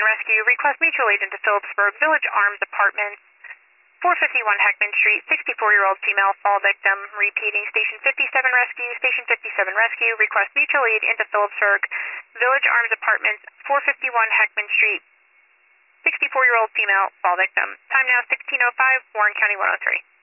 rescue. Request mutual aid into Phillipsburg Village Arms Apartments, 451 Heckman Street. 64-year-old female fall victim. Repeating, Station 57 rescue. Station 57 rescue. Request mutual aid into Phillipsburg Village Arms Apartments, 451 Heckman Street. 64-year-old female fall victim. Time now 16:05. Warren County 103.